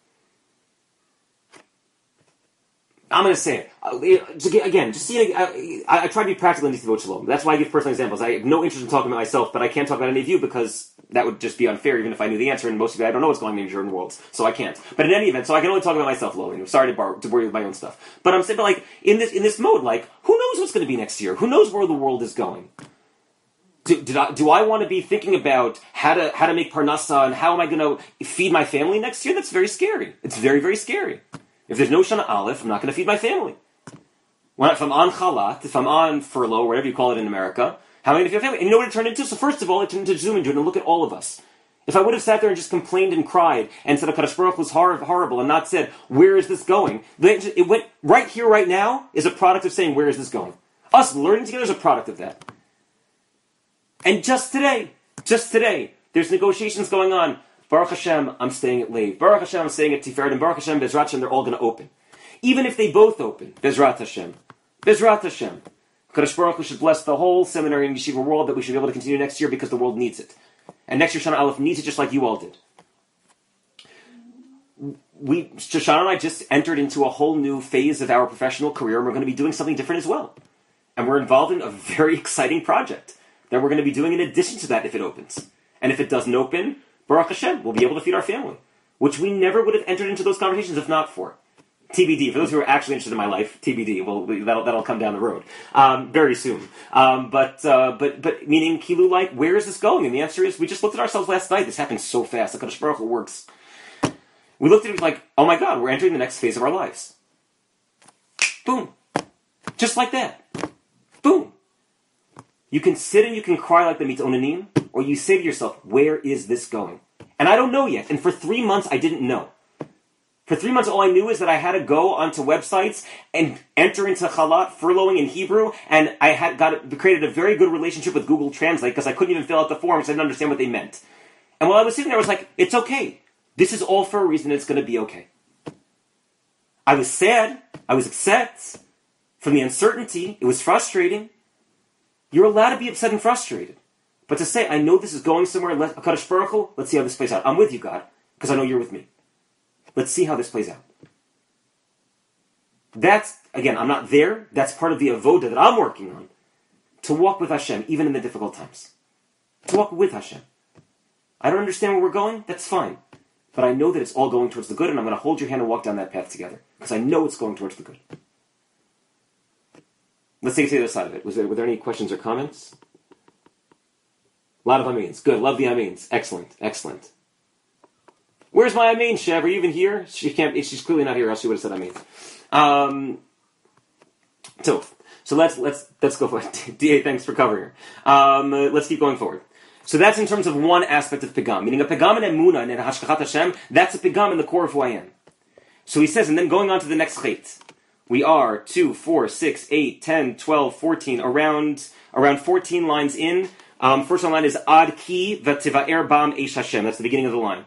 Speaker 1: I'm going to say it. Again, just see, I, I, I try to be practical in Nesivo Shalom. That's why I give personal examples. I have no interest in talking about myself, but I can't talk about any of you because that would just be unfair, even if I knew the answer, and most of you, I don't know what's going on in your worlds, so I can't. But in any event, so I can only talk about myself, Lowly. I'm sorry to, bar, to worry with my own stuff. But I'm saying, but like, in this, in this mode, like, who knows what's going to be next year? Who knows where the world is going? Do, did I, do I want to be thinking about how to how to make parnasa and how am I going to feed my family next year? That's very scary. It's very, very scary. If there's no Shana Aleph, I'm not going to feed my family. When, if I'm on chalat, if I'm on furlough, whatever you call it in America, how am I going to feed my family? And you know what it turned into? So first of all, it turned into Zoom and June, and look at all of us. If I would have sat there and just complained and cried and said HaKadosh Baruch Hu was hor- horrible and not said, where is this going? It went right here, right now, is a product of saying, where is this going? Us learning together is a product of that. And just today, just today, there's negotiations going on. Baruch Hashem, I'm staying at Lev. Baruch Hashem, I'm staying at Tiferet. And Baruch Hashem, Bezrat Hashem, they're all going to open. Even if they both open, Bezrat Hashem. Bezrat Hashem. Kadosh Baruch Hu should bless the whole seminary and yeshiva world that we should be able to continue next year because the world needs it. And next year, Shana Aleph needs it just like you all did. We, Shoshana and I just entered into a whole new phase of our professional career, and we're going to be doing something different as well. And we're involved in a very exciting project that we're going to be doing in addition to that if it opens. And if it doesn't open, Baruch Hashem, we'll be able to feed our family. Which we never would have entered into those conversations if not for. T B D. For those who are actually interested in my life, T B D. Well, that'll that'll come down the road um, very soon. Um, but uh, but but meaning Kilu, like, where is this going? And the answer is, we just looked at ourselves last night. This happened so fast. The Kadosh Baruch Hu works. We looked at it like, oh my God, we're entering the next phase of our lives. Boom, just like that. Boom. You can sit and you can cry like the Mitonanim, or you say to yourself, where is this going? And I don't know yet. And for three months, I didn't know. For three months, all I knew is that I had to go onto websites and enter into Chalat, furloughing in Hebrew, and I had got created a very good relationship with Google Translate because I couldn't even fill out the forms. I didn't understand what they meant. And while I was sitting there, I was like, it's okay. This is all for a reason. It's going to be okay. I was sad. I was upset from the uncertainty. It was frustrating. You're allowed to be upset and frustrated. But to say, I know this is going somewhere, let, HaKadosh Baruch Hu, let's see how this plays out. I'm with you, God, because I know you're with me. Let's see how this plays out. That's, again, I'm not there. That's part of the avoda that I'm working on. To walk with Hashem, even in the difficult times. To walk with Hashem. I don't understand where we're going. That's fine. But I know that it's all going towards the good, and I'm going to hold your hand and walk down that path together. Because I know it's going towards the good. Let's take it to the other side of it. Was there, were there any questions or comments? A lot of amens. Good. Love the amens. Excellent. Excellent. Where's my amen, Shev? Are you even here? She can't. She's clearly not here, or else she would have said amen. Um, so, so let's let's let's go for it. D A, thanks for covering her. Um, uh, let's keep going forward. So that's in terms of one aspect of pegam, meaning a pegam in emuna and in hashkachat Hashem. That's a pegam in the core of who I am. So he says, and then going on to the next chait, we are two, four, six, eight, ten, twelve, fourteen, around around fourteen lines in. Um, first line is ad ki v'tivaer bam eish Hashem. That's the beginning of the line.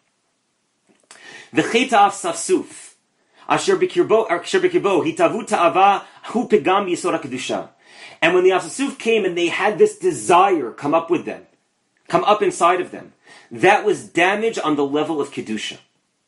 Speaker 1: The V'cheta af safsuf, asher b'kirbo, asher b'kirbo, hitavu ta'ava, hu pegam yisod ha'kedusha. And when the Afsasuf came and they had this desire come up with them, come up inside of them, that was damage on the level of Kedusha.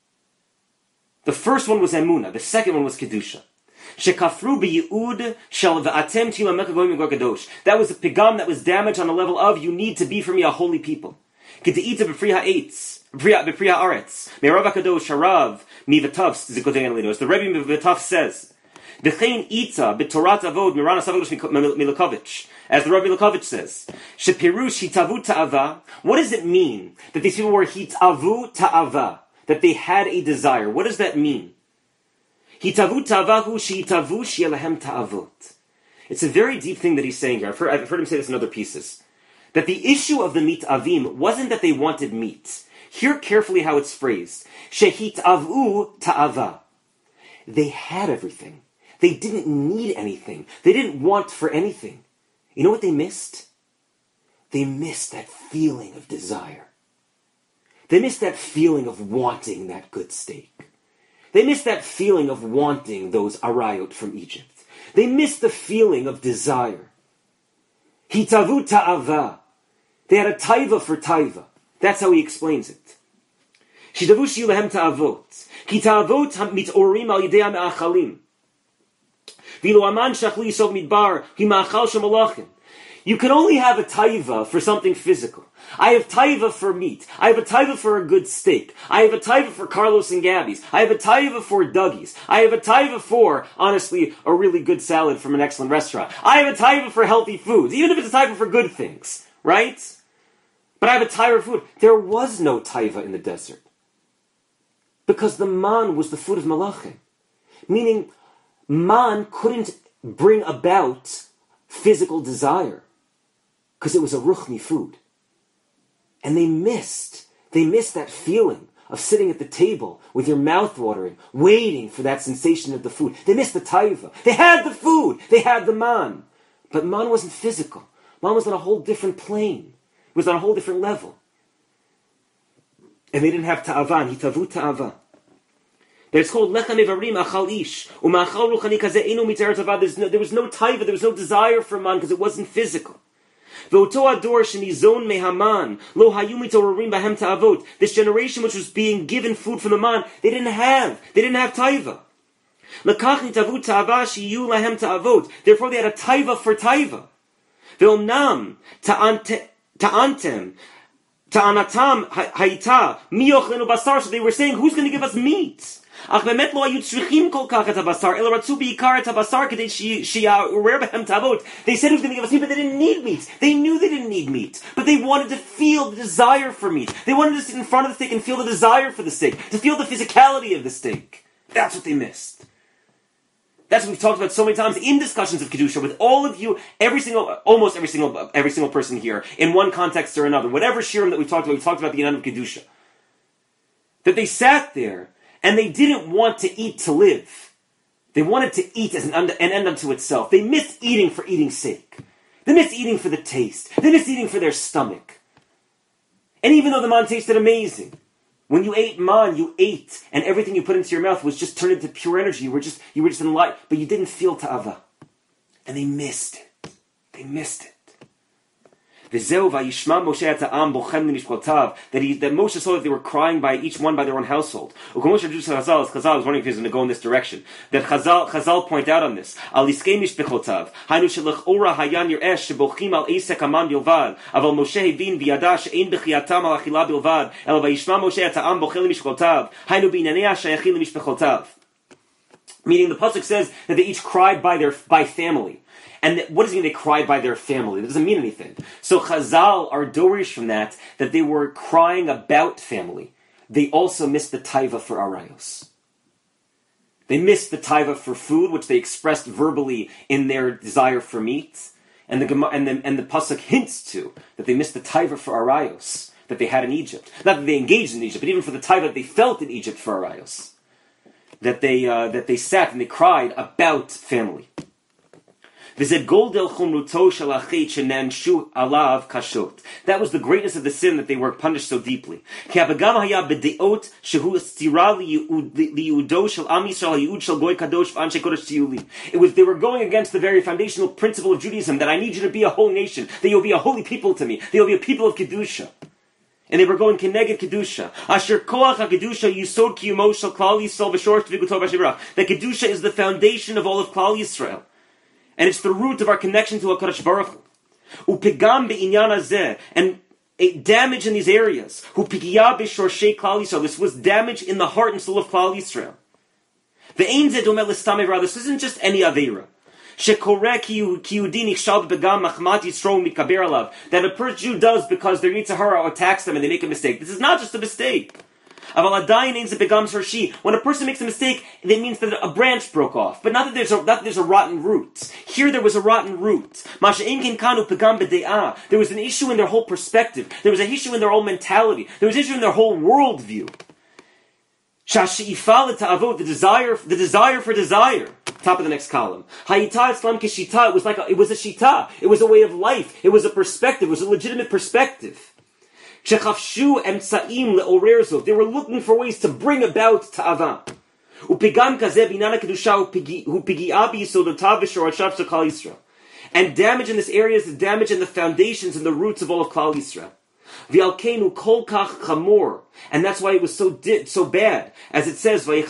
Speaker 1: The first one was Emunah, the second one was Kedusha. Shekafru b'yi'ud shel v'atem tilamecha goyim kadosh. That was a pegam that was damaged on the level of, you need to be for me a holy people. K'te'ita b'fri ha'etz. B'priya Aretz, Me'arav HaKadosh Harav Mivatav Zikotein Linos. The Rebbe Mivatav says, V'chein ita b'torat avod Mirana Savadosh Milakovich. As the Rebbe Milakovich says, Shepirush hitavu ta'ava. What does it mean that these people were hitavu ta'ava? That they had a desire. What does that mean? Hitavu ta'avahu shehitavu she'elahem ta'avot. It's a very deep thing that he's saying here. I've heard, I've heard him say this in other pieces. That the issue of the meat avim wasn't that they wanted meat. Hear carefully how it's phrased. Shehitavu ta'ava. They had everything. They didn't need anything. They didn't want for anything. You know what they missed? They missed that feeling of desire. They missed that feeling of wanting that good steak. They missed that feeling of wanting those arayot from Egypt. They missed the feeling of desire. Hitavu ta'ava. They had a taiva for taiva. That's how he explains it. Shidavu shiyu lehem ta'avot. Ki ta'avot mitorim al yidei ha'me'achalim. V'ilo aman shachli yisov midbar hi ma'achal shemalachim. You can only have a taiva for something physical. I have taiva for meat. I have a taiva for a good steak. I have a taiva for Carlos and Gabby's. I have a taiva for Dougie's. I have a taiva for, honestly, a really good salad from an excellent restaurant. I have a taiva for healthy foods, even if it's a taiva for good things, right? But I have a taiva for food. There was no taiva in the desert. Because the man was the food of malachim. Meaning, man couldn't bring about physical desire. Because it was a ruchni food. And they missed, they missed that feeling of sitting at the table with your mouth watering, waiting for that sensation of the food. They missed the taiva. They had the food. They had the man. But man wasn't physical. Man was on a whole different plane. It was on a whole different level. And they didn't have ta'ava, and hitavu ta'ava. It's called lecha nevarim achal ish. Uma'achal ruchani kazeh inu miteret ta'ava. There was no taiva, there was no desire for man because it wasn't physical. This generation which was being given food from the man, they didn't have. They didn't have taiva. Therefore they had a taiva for taiva. So they were saying, who's going to give us meat? Ach באמת לא היו צריכים כל כך את הבשר, אלא רצו בעיקר את הבשר כדי שיעורר בהם תאוות. They said he was going to give us meat, but they didn't need meat. They knew they didn't need meat, but they wanted to feel the desire for meat. They wanted to sit in front of the steak and feel the desire for the steak, to feel the physicality of the steak. That's what they missed. That's what we've talked about so many times in discussions of Kedusha with all of you, every single, almost every single, every single person here, in one context or another. Whatever shirim that we talked about, we talked about the end of Kedusha. That they sat there and they didn't want to eat to live. They wanted to eat as an, an end unto itself. They missed eating for eating's sake. They missed eating for the taste. They missed eating for their stomach. And even though the man tasted amazing, when you ate man, you ate, and everything you put into your mouth was just turned into pure energy. You were just, you were just in light, but you didn't feel ta'ava. And they missed it. They missed it. That he, that Moshe saw that they were crying by each one by their own household. Chazal was wondering if he was going to go in this direction. That Chazal, Chazal point out on this. Meaning the pasuk says that they each cried by their by family. And what does it mean they cried by their family? That doesn't mean anything. So Chazal are dorish from that, that they were crying about family. They also missed the taiva for arayos. They missed the taiva for food, which they expressed verbally in their desire for meat. And the and the, and the pasuk hints to that they missed the taiva for arayos that they had in Egypt. Not that they engaged in Egypt, but even for the taiva that they felt in Egypt for arayos. That they uh, that they sat and they cried about family. That was the greatness of the sin that they were punished so deeply. It was they were going against the very foundational principle of Judaism that I need you to be a whole nation, that you'll be a holy people to me, that you'll be a people of Kedusha. And they were going Keneged Kedusha. Asher Koach HaKedusha Yisod Kiyumo Shel Klal Yisrael V'Shor T'Viguto B'Shevra. That Kedusha is the foundation of all of Klal Yisrael. And it's the root of our connection to HaKadosh Baruch Hu. Upigam be'inyan hazeh, and a damage in these areas. Upigya b'shorshei Klal Yisrael. This was damage in the heart and soul of Klal Yisrael. Ve'ein zeh domeh l'stam avera. This isn't just any avera. Shekoreh ki Yehudi nichshal b'pagam machmat Yisro mitkaber alav. That a person Jew does because their Yetzer Hara attacks them and they make a mistake. This is not just a mistake. When a person makes a mistake, it means that a branch broke off. But not that there's a, not that there's a rotten root. Here there was a rotten root. There was an issue in their whole perspective. There was an issue in their whole mentality. There was an issue in their whole worldview. The desire, the desire for desire. Top of the next column. It was like a, it was a shita. It was a way of life. It was a perspective. It was a legitimate perspective. They were looking for ways to bring about ta'ava. And damage in this area is the damage in the foundations and the roots of all of Klal Yisrael. And that's why it was so di- so bad. As it says, that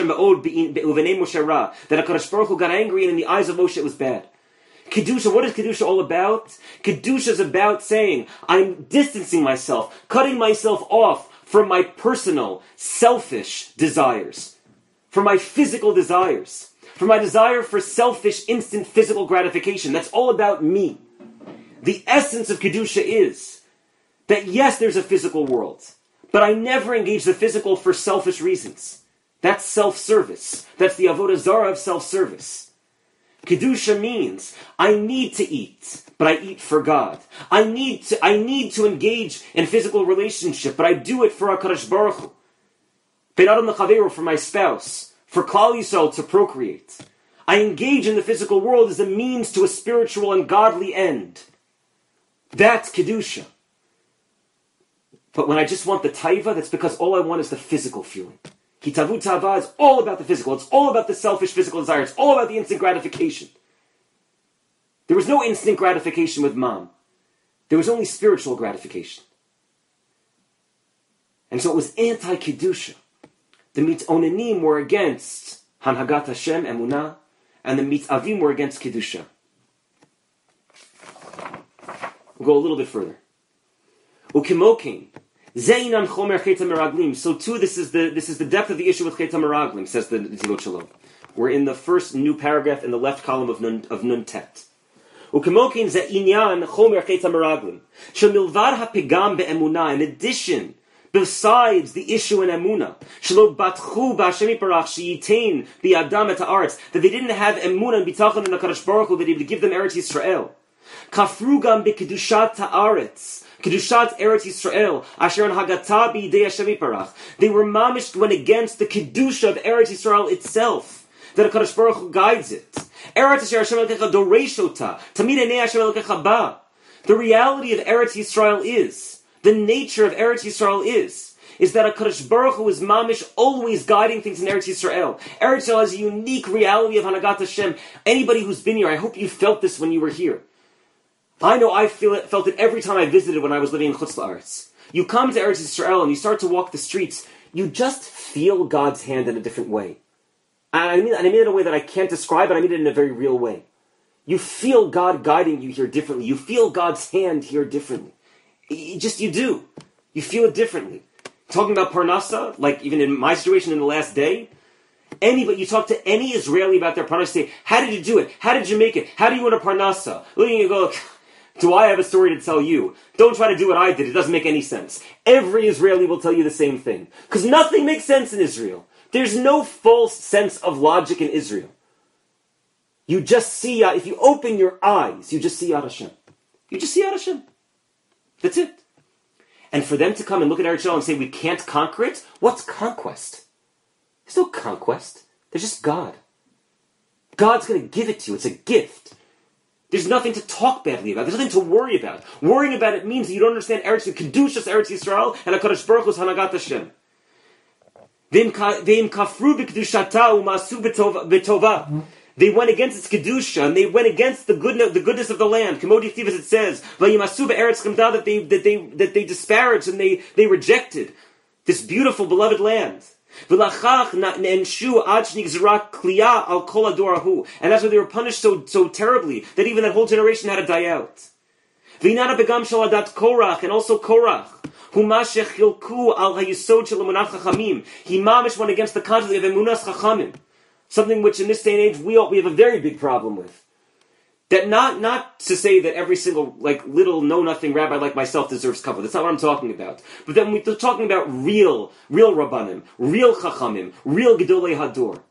Speaker 1: HaKadosh Baruch Hu got angry, and in the eyes of Moshe it was bad. Kedusha, what is Kedusha all about? Kedusha is about saying, I'm distancing myself, cutting myself off from my personal, selfish desires, from my physical desires, from my desire for selfish, instant physical gratification. That's all about me. The essence of Kedusha is that yes, there's a physical world, but I never engage the physical for selfish reasons. That's self-service. That's the avodah zarah of self-service. Kedusha means I need to eat, but I eat for God. I need to I need to engage in physical relationship, but I do it for HaKadosh Baruch Hu. Ben Adam L'Chaveru, for my spouse, for Klal Yisrael to procreate. I engage in the physical world as a means to a spiritual and godly end. That's Kedusha. But when I just want the taiva, that's because all I want is the physical feeling. Kitavu Tava is all about the physical. It's all about the selfish physical desire. It's all about the instant gratification. There was no instant gratification with mom. There was only spiritual gratification. And so it was anti-Kedusha. The Mitzonanim were against Hanhagat Hashem, Emunah, and the Mitzavim were against Kedusha. We'll go a little bit further. Ukimokin, Zeinan chomer cheta meraglim. So too, this is the this is the depth of the issue with cheta meraglim, says the Netivot Shalom. We're in the first new paragraph in the left column of Nun, of Nun Tet. Ukemokin ze'inyan chomer cheta meraglim. Shemilvad hapegam be'emunah. In addition, besides the issue in emunah, shelo batchu b'Hashem Yitbarach sheyitain bi'adam et ha'aretz, that they didn't have emunah and bitachon in the Kadosh Baruch Hu, that he would give them Eretz Yisrael. Kafrugam bekedushat ha'aretz. Kedushat Eretz Yisrael, Asher an Hagata b'Yidei Hashem Yitbarach. They were mamish went against the kedusha of Eretz Yisrael itself, that HaKadosh Baruch Hu guides it. Eretz Asher Hashem Elokecha doreshota, tamid einei Hashem Elokecha ba. The reality of Eretz Yisrael is, the nature of Eretz Yisrael is, is that HaKadosh Baruch Hu is mamish always guiding things in Eretz Yisrael. Eretz Yisrael has a unique reality of Hanagat Hashem. Anybody who's been here, I hope you felt this when you were here. I know I feel it, felt it every time I visited when I was living in Chutz La'aretz. You come to Eretz Yisrael and you start to walk the streets, you just feel God's hand in a different way. And I mean, and I mean it in a way that I can't describe, but I mean it in a very real way. You feel God guiding you here differently. You feel God's hand here differently. You just, you do. You feel it differently. Talking about Parnasa, like even in my situation in the last day, anybody, you talk to any Israeli about their Parnasa, say, how did you do it? How did you make it? How do you win a Parnasa? Look at you go, do I have a story to tell you? Don't try to do what I did. It doesn't make any sense. Every Israeli will tell you the same thing. Because nothing makes sense in Israel. There's no false sense of logic in Israel. You just see, uh, if you open your eyes, you just see Yad Hashem. You just see Yad Hashem. That's it. And for them to come and look at Eretz Yisrael and say, we can't conquer it? What's conquest? There's no conquest. There's just God. God's going to give it to you. It's a gift. There's nothing to talk badly about. There's nothing to worry about. Worrying about it means that you don't understand Eretz Yisrael, Kedushas Eretz Yisrael, and HaKadosh Baruch Hu's Hanagat Hashem. Ve'im kafru b'kedushata u'masu b'tova. They went against its kedusha, and they went against the goodness, the goodness of the land. K'modi Chtiv, as it says, Vayimasu be'eretz chemda, that they that they that they disparaged and they they rejected this beautiful, beloved land. V'lachach ne'enshu ad shnigzra kliya al kol adorahu, and that's why they were punished so so terribly that even that whole generation had to die out. V'inana begam shel adat Korach, and also Korach. He mamish went against the concept of emunas chachamim, something which in this day and age we all, we have a very big problem with. That not not to say that every single like little know nothing rabbi like myself deserves kavod. That's not what I'm talking about. But then we're talking about real real rabbanim, real chachamim, real gedolei hador.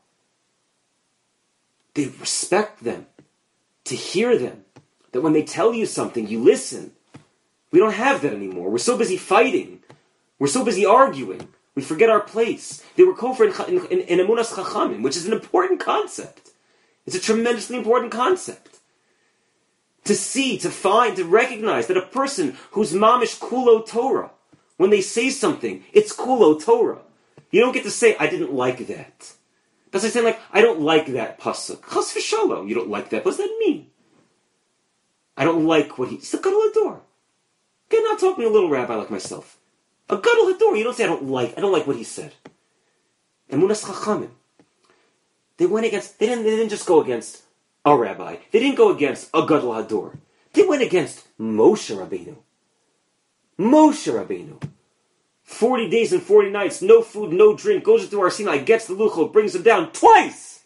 Speaker 1: They respect them, to hear them. That when they tell you something, you listen. We don't have that anymore. We're so busy fighting. We're so busy arguing. We forget our place. They were kofar in, in, in, in emunas chachamim, which is an important concept. It's a tremendously important concept. To see, to find, to recognize that a person who's mamish kulo Torah, when they say something, it's kulo Torah. You don't get to say, I didn't like that. That's like saying, like, I don't like that pasuk. Chas v'shalom. You don't like that. What does that mean? I don't like what he... He's a gadol hador. Okay, not talking to a little rabbi like myself. A gadol hador. You don't say, I don't like... I don't like what he said. Emunas chachamim. They went against... They didn't, they didn't just go against a rabbi. They didn't go against a gadol hador. They went against Moshe Rabbeinu. Moshe Rabbeinu. Forty days and forty nights, no food, no drink, goes into Har Sinai, gets the luchot, brings them down twice.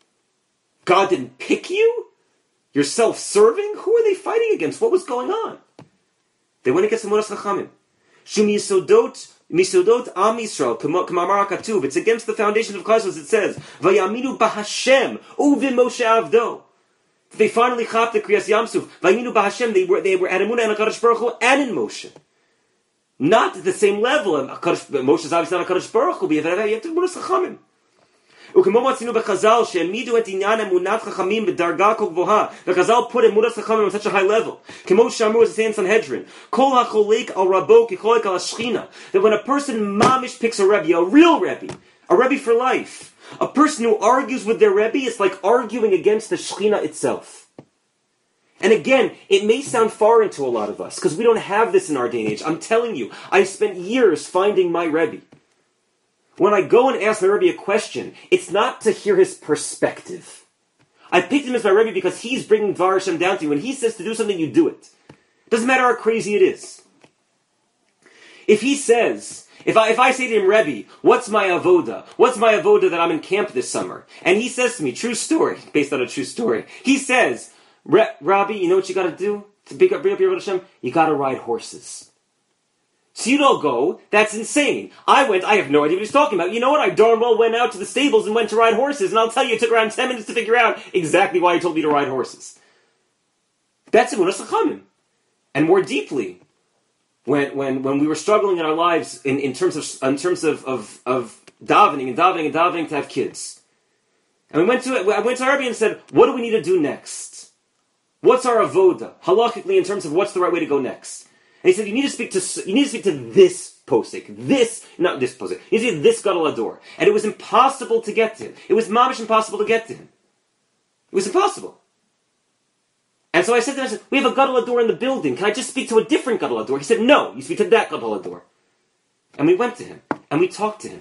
Speaker 1: God didn't pick you? You're self-serving? Who are they fighting against? What was going on? They went against the Emunas Chachamim. Shum Yisodot, Misodot Am Yisrael, K'mamar HaKatuv. It's against the foundation of Chazos. It says, Vayaminu b'Hashem, uvim Moshe Avdo. They finally chapped the Kriyas Yamsuf. Vayaminu b'Hashem, they were, they were at Emunah and HaKadosh Baruch Hu and in Moshe. Not at the same level. Moshe is obviously not HaKadosh Baruch Hu, but you have to Emunas Chachamim. וכמו מצינו בחז"ל שהעמידו את עניין אמונת חכמים בדרגה כה גבוהה, וחז"ל put אמונת חכמים on such a high level, כמו שאמרו as they say in Sanhedrin, כל החולק על רבו כחולק על השכינה, that when a person mamish picks a rebbe, a real rebbe, a rebbe for life, a person who argues with their rebbe, it's like arguing against the Shechina itself. And again, it may sound foreign to a lot of us, because we don't have this in our day and age. I'm telling you, I spent years finding my rebbe. When I go and ask my Rebbe a question, it's not to hear his perspective. I picked him as my Rebbe because he's bringing Dvar Hashem down to you. When he says to do something, you do it. Doesn't matter how crazy it is. If he says, if I if I say to him, Rebbe, what's my avoda? What's my avoda that I'm in camp this summer? And he says to me, true story, based on a true story. He says, Rabbi, you know what you got to do to bring up, bring up your avodah Hashem? You got to ride horses. So you don't go. That's insane. I went. I have no idea what he's talking about. You know what? I darn well went out to the stables and went to ride horses, and I'll tell you, it took around ten minutes to figure out exactly why he told me to ride horses. That's emunas chachamim. And more deeply, when when when we were struggling in our lives in, in terms of in terms of, of of davening and davening and davening to have kids, and we went to I went to Arabi and said, what do we need to do next? What's our avoda halachically in terms of what's the right way to go next? And he said, you need to speak to you need to speak to this posik, this not this posik. You need to speak to this gadol ador, and it was impossible to get to him. It was mamish impossible to get to him. It was impossible. And so I said to him, I said, we have a gadol ador in the building. Can I just speak to a different gadol ador? He said, no, you speak to that gadol ador. And we went to him and we talked to him.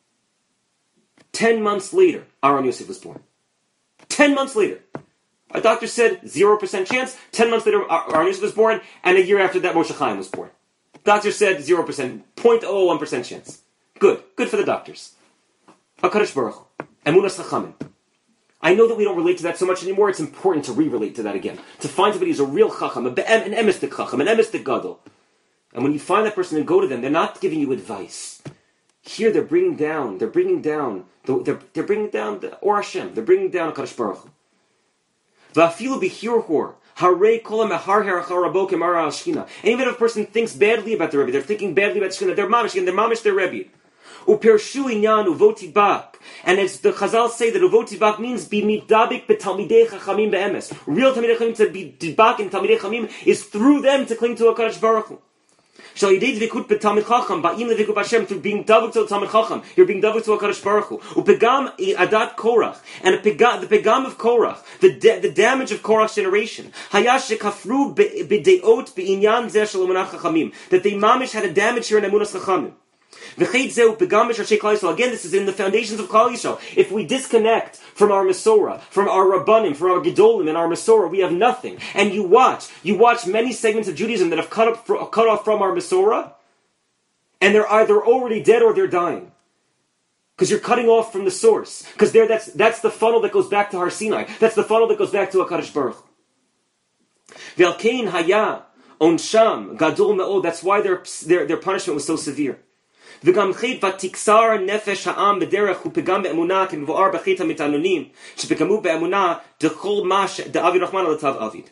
Speaker 1: Ten months later, Aaron Yosef was born. Ten months later. Our doctor said zero percent chance. Ten months later, Aaron Yosef was born, and a year after that, Moshe Chaim was born. Doctor said zero percent, zero point zero one percent chance. Good. Good for the doctors. HaKadosh Baruch Hu. Emunas Chachamim. I know that we don't relate to that so much anymore. It's important to re-relate to that again. To find somebody who's a real Chacham, an emistic Chacham, an emistic Gadol. And when you find that person and go to them, they're not giving you advice. Here they're bringing down, they're bringing down, they're, they're bringing down the Or Hashem. They're bringing down HaKadosh Baruch Hu. Va'afilu b'hirhor, harei kol ha'meharher acharabo k'mara al-shchina. And even if a person thinks badly about the Rebbe, they're thinking badly about Shchina, they're mamish, and they're mamish their Rebbe. Upershu inyan uvotibak. And as the Chazal say that uvotibak means be midabik betalmidei chachamim be'emes. Real talmidei chachamim to be dibak in talmidei chachamim is through them to cling to HaKadosh Baruch Hu. Shall you date vikut betalmid chacham ba'im levikut Hashem through being davuk to talmid chacham? You're being davuk to HaKadosh Baruch Hu. Upegam adat Korach, and a pegam, the pegam of Korach, the da- the damage of Korach's generation. Hayash shekafru bedeot beinyan zeh shel emunah chachamim, that they mamish had a damage here in emunas chachamim. Again, this is in the foundations of Klal Yisrael. If we disconnect from our Masorah, from our Rabbanim, from our Gedolim and our Masorah, we have nothing. And you watch, you watch many segments of Judaism that have cut, up, cut off from our Masorah, and they're either already dead or they're dying. Because you're cutting off from the source. Because that's, that's the funnel that goes back to Har Sinai. That's the funnel that goes back to HaKadosh Baruch Hu. V'alkein haya onsham gadol me'od. That's why their, their, their punishment was so severe. וגם חטא ותקצר נפש העם בדרך ופגם באמונה כמבואר בחטא המתענונים שפגמו באמונה דכל מה דאביד רחמן על תו אביד.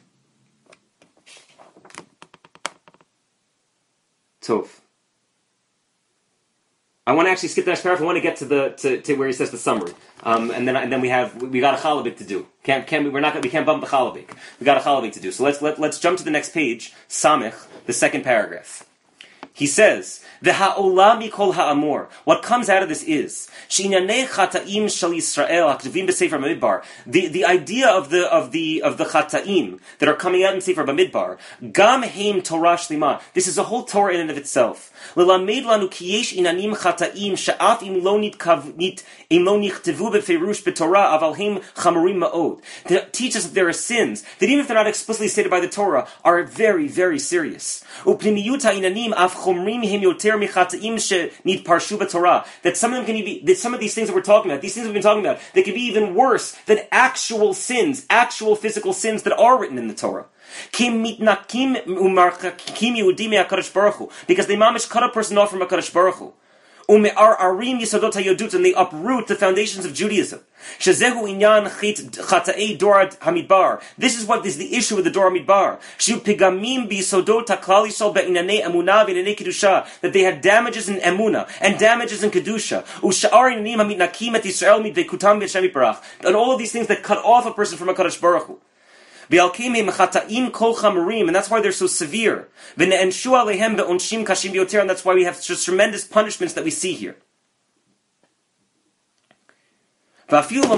Speaker 1: Tov. I want to actually skip the next paragraph. I want to get to the to, to where he says the summary, um, and then and then we have we got a chalabik to do. Can't can we? We're not we can't bump the chalabik. We got a chalabik to do. So let's let let's jump to the next page. Samech, the second paragraph. He says, "The ha'olam mikol ha'amor." What comes out of this is she'inyanei chataim shel Yisrael haketuvim b'Sefer Bamidbar. The the idea of the of the of the chataim that are coming out in Sefer Bamidbar. Gam heim Torah shlima. This is a whole Torah in and of itself. Lelamed lanu ki yesh inanim chataim she'af im lo nitkavnit im lo nichtavu beferush b'Torah aval heim chamurim ma'od. To teach us that there are sins that even if they're not explicitly stated by the Torah are very very serious. Upnimiyut ha'inanim af that some of them can be, that some of these things that we're talking about, these things we've been talking about, they can be even worse than actual sins, actual physical sins that are written in the Torah. Because they mamish cut a person off from HaKadosh Baruch Hu. And they uproot the foundations of Judaism. This is what is the issue with the Dor Hamidbar. That they had damages in Emunah and damages in Kedusha. And all of these things that cut off a person from HaKadosh Baruch Hu. And that's why they're so severe. And that's why we have just tremendous punishments that we see here. Jump to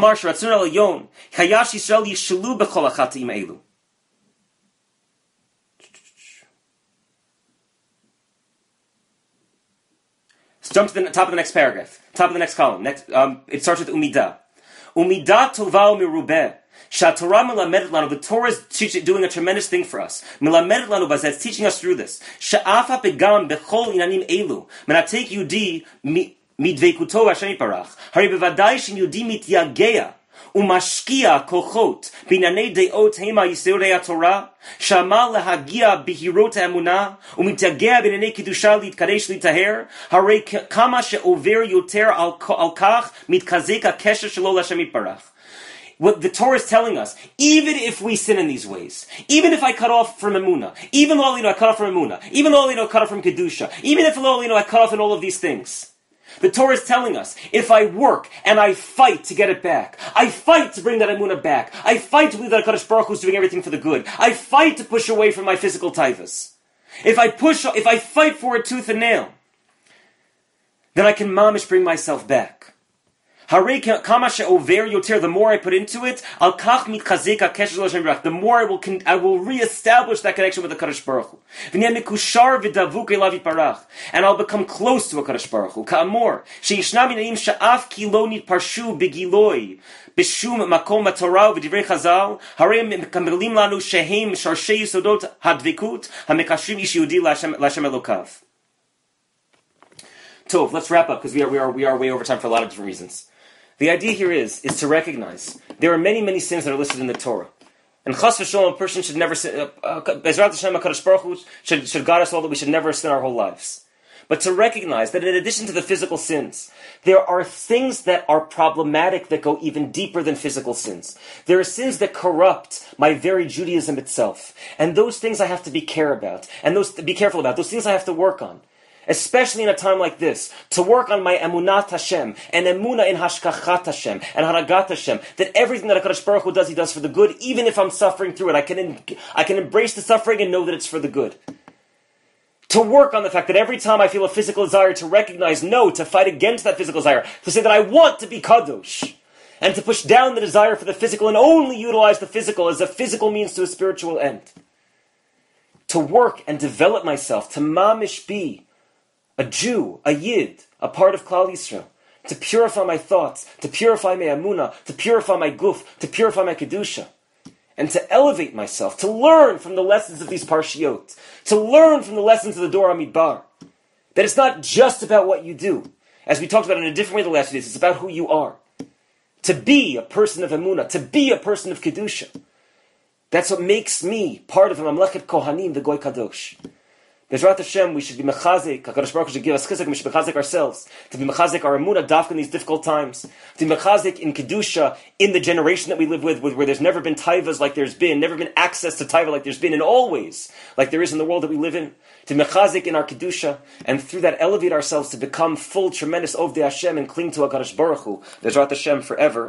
Speaker 1: the top of the next paragraph, top of the next column. Next, um, it starts with Umidah. Umidah tova umirubeh. Shatorah milamedet lanu, the Torah is teaching, doing a tremendous thing for us. Milamedet lanu bazeh, it's teaching us through this. Sha'af hapegam bechol inanim elu, menatek yudi midveikuto Hashem yitbarach. Hari bevadai shin yudi mityagea. Umashkia kochot binanei deot hema yiseorei haTorah shama lehagia bihirot ha'emunah umitagea binanei kedusha litkadesh litaher harei kama she'over yoter al kach mitkazek hakesher shelo l'Hashem yitbarach. What the Torah is telling us, even if we sin in these ways, even if I cut off from Emunah, even though you know I cut off from Emunah, even though you know I cut off from Kedusha, even if you know I cut off in all of these things, the Torah is telling us, if I work and I fight to get it back, I fight to bring that Emunah back, I fight to believe that HaKadosh Baruch Hu is doing everything for the good, I fight to push away from my physical taivas, if I push, if I fight for it tooth and nail, then I can mamish bring myself back. The more I put into it, the more I will con- I will reestablish that connection with the Kadosh Baruch Hu. And I'll become close to a Kadosh Baruch Hu. Ka'amor, she'yishnam minaim sha'af ki lo nitparshu begiloi b'shum makom haTorah v'divrei Chazal, harei mekabelim lanu shehem sharshei yisodot hadvikut hamekashrim ish Yehudi l'Hashem Elokav. Tov, let's wrap up because we are we are we are way over time for a lot of different reasons. The idea here is, is to recognize there are many, many sins that are listed in the Torah. And chas v'sholom, a person should never sin, Bezrat Hashem HaKadosh Baruch Hu should, should guide us all that we should never sin our whole lives. But to recognize that in addition to the physical sins, there are things that are problematic that go even deeper than physical sins. There are sins that corrupt my very Judaism itself. And those things I have to be care about, and those be careful about. Those things I have to work on. Especially in a time like this, to work on my emunat Hashem, and emunah in hashkachat Hashem, and haragat Hashem, that everything that HaKadosh Baruch Hu does, He does for the good, even if I'm suffering through it. I can, in, I can embrace the suffering and know that it's for the good. To work on the fact that every time I feel a physical desire, to recognize, no, to fight against that physical desire, to say that I want to be kadosh, and to push down the desire for the physical and only utilize the physical as a physical means to a spiritual end. To work and develop myself, to mamish be a Jew, a Yid, a part of Klal Yisrael, to purify my thoughts, to purify my Amunah, to purify my Guf, to purify my Kedusha, and to elevate myself, to learn from the lessons of these Parshiot, to learn from the lessons of the Dor HaMidbar, that it's not just about what you do. As we talked about in a different way the last few days, it's about who you are. To be a person of Amunah, to be a person of Kedusha. That's what makes me part of a Mamlechet Kohanim, the Goy Kadosh. Bezrat Hashem, we should be mechazik. HaKadosh Baruch Hu should give us chizuk. We should be mechazik ourselves to be mechazik our emunah dafka in these difficult times. To be mechazik in kedusha in the generation that we live with, where there's never been taivas like there's been, never been access to taiva like there's been, in all ways like there is in the world that we live in. To be mechazik in our kedusha, and through that elevate ourselves to become full, tremendous ovdei Hashem and cling to HaKadosh Baruch Hu. Bezrat Hashem forever.